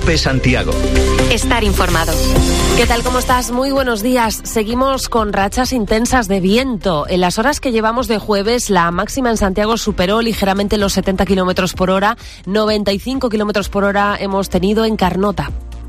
COPE Santiago. Estar informado. ¿Qué tal? ¿Cómo estás? Muy buenos días. Seguimos con rachas intensas de viento. En las horas que llevamos de jueves, la máxima en Santiago superó ligeramente los 70 kilómetros por hora. 95 kilómetros por hora hemos tenido en Carnota.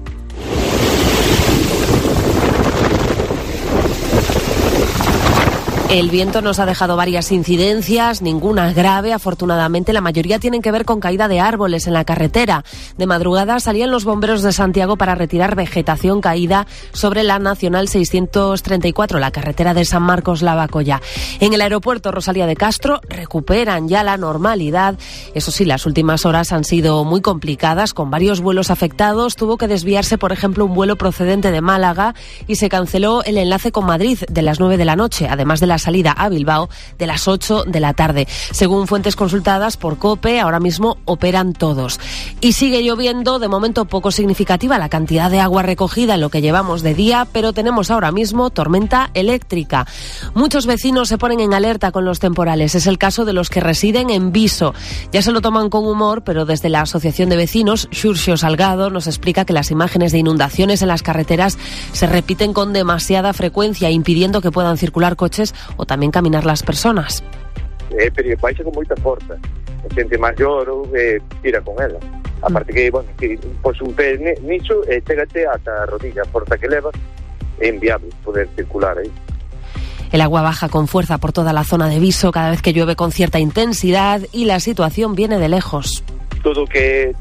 El viento nos ha dejado varias incidencias, ninguna grave, afortunadamente. La mayoría tienen que ver con caída de árboles en la carretera. De madrugada salían los bomberos de Santiago para retirar vegetación caída sobre la Nacional 634, la carretera de San Marcos-Lavacolla. En el aeropuerto Rosalía de Castro recuperan ya la normalidad. Eso sí, las últimas horas han sido muy complicadas, con varios vuelos afectados. Tuvo que desviarse, por ejemplo, un vuelo procedente de Málaga y se canceló el enlace con Madrid de las 9 de la noche, además de la salida a Bilbao de las 8 de la tarde. Según fuentes consultadas por COPE, ahora mismo operan todos. Y sigue lloviendo, de momento poco significativa la cantidad de agua recogida en lo que llevamos de día, pero tenemos ahora mismo tormenta eléctrica. Muchos vecinos se ponen en alerta con los temporales. Es el caso de los que residen en Viso. Ya se lo toman con humor, pero desde la Asociación de Vecinos, Xurxo Salgado nos explica que las imágenes de inundaciones en las carreteras se repiten con demasiada frecuencia, impidiendo que puedan circular coches o también caminar las personas. Pero baixa con moita forza. A xente maior tira con ela. Aparte que, bueno, que pos un pé niso e chégate ata a rodilla. A forza que leva é inviable poder circular aí. El agua baja con fuerza por toda la zona de Viso cada vez que llueve con cierta intensidad y la situación viene de lejos. Todo que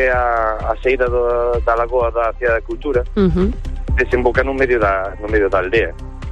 a saída da lagoa da Cidade da Cultura desemboca no medio da aldea.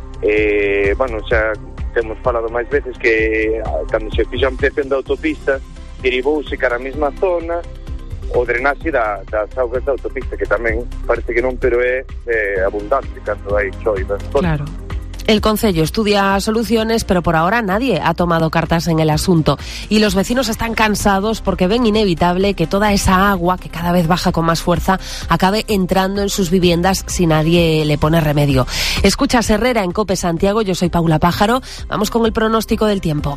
Bueno, xa temos falado máis veces que cando se fixo a ampliación da autopista derivouse cara a mesma zona o drenaxe das augas da autopista, que tamén parece que non, pero é abundante cando hai choivas. Claro. El concello estudia soluciones, pero por ahora nadie ha tomado cartas en el asunto. Y los vecinos están cansados porque ven inevitable que toda esa agua, que cada vez baja con más fuerza, acabe entrando en sus viviendas si nadie le pone remedio. Escuchas Herrera en COPE Santiago, yo soy Paula Pájaro. Vamos con el pronóstico del tiempo.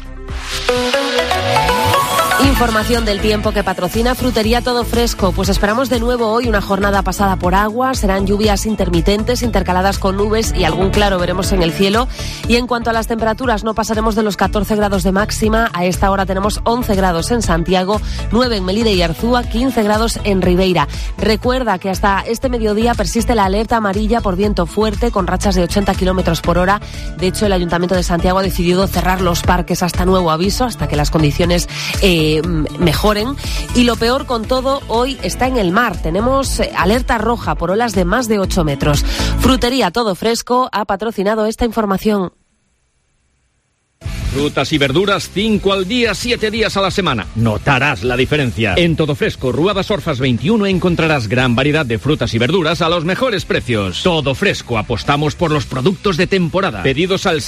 Información del tiempo que patrocina Frutería Todo Fresco. Pues esperamos de nuevo hoy una jornada pasada por agua. Serán lluvias intermitentes intercaladas con nubes y algún claro veremos en el cielo. Y en cuanto a las temperaturas, no pasaremos de los 14 grados de máxima. A esta hora tenemos 11 grados en Santiago, 9 en Melide y Arzúa, 15 grados en Ribeira. Recuerda que hasta este mediodía persiste la alerta amarilla por viento fuerte con rachas de 80 kilómetros por hora. De hecho, el Ayuntamiento de Santiago ha decidido cerrar los parques hasta nuevo aviso, hasta que las condiciones mejoren. Y lo peor con todo hoy está en el mar. Tenemos alerta roja por olas de más de 8 metros. Frutería Todo Fresco ha patrocinado esta información. Frutas y verduras 5 al día, 7 días a la semana. Notarás la diferencia. En Todo Fresco, Rúa das Orfas 21, encontrarás gran variedad de frutas y verduras a los mejores precios. Todo Fresco, apostamos por los productos de temporada. Pedidos al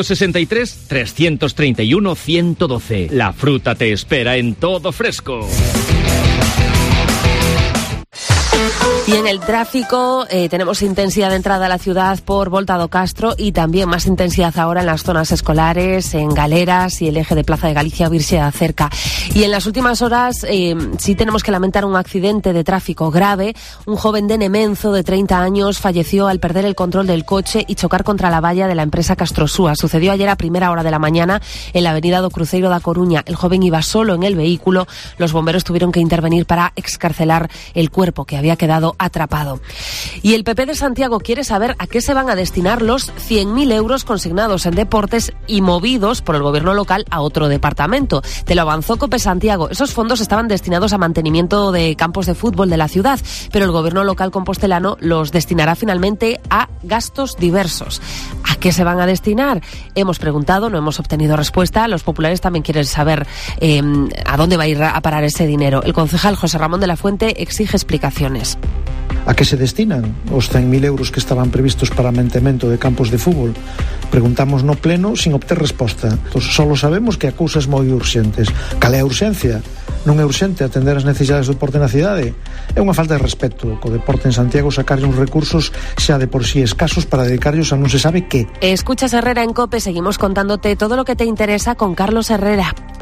663-331-112. La fruta te espera en Todo Fresco. Y en el tráfico tenemos intensidad de entrada a la ciudad por Volta do Castro y también más intensidad ahora en las zonas escolares, en Galeras y el eje de Plaza de Galicia Virxe da Cerca. Y en las últimas horas sí tenemos que lamentar un accidente de tráfico grave. Un joven de Nemenzo de 30 años falleció al perder el control del coche y chocar contra la valla de la empresa Castrosúa. Sucedió ayer a primera hora de la mañana en la avenida do Cruceiro da Coruña. El joven iba solo en el vehículo. Los bomberos tuvieron que intervenir para excarcelar el cuerpo que había quedado atrapado. Y el PP de Santiago quiere saber a qué se van a destinar los 100.000 euros consignados en deportes y movidos por el gobierno local a otro departamento. Te lo avanzó COPE Santiago. Esos fondos estaban destinados a mantenimiento de campos de fútbol de la ciudad, pero el gobierno local compostelano los destinará finalmente a gastos diversos. ¿A qué se van a destinar? Hemos preguntado, no hemos obtenido respuesta. Los populares también quieren saber a dónde va a ir a parar ese dinero. El concejal José Ramón de la Fuente exige explicaciones. A que se destinan os 100.000 euros que estaban previstos para mantemento de campos de fútbol? Preguntamos no pleno sin obter resposta. Solo sabemos que a cousas moi urxentes. Cal é a urxencia? Non é urxente atender as necesidades do deporte na cidade? É unha falta de respeto co deporte en Santiago sacarlle uns recursos xa de por sí escasos para dedicarlos a non se sabe que. Escuchas Herrera en COPE, seguimos contándote todo lo que te interesa con Carlos Herrera.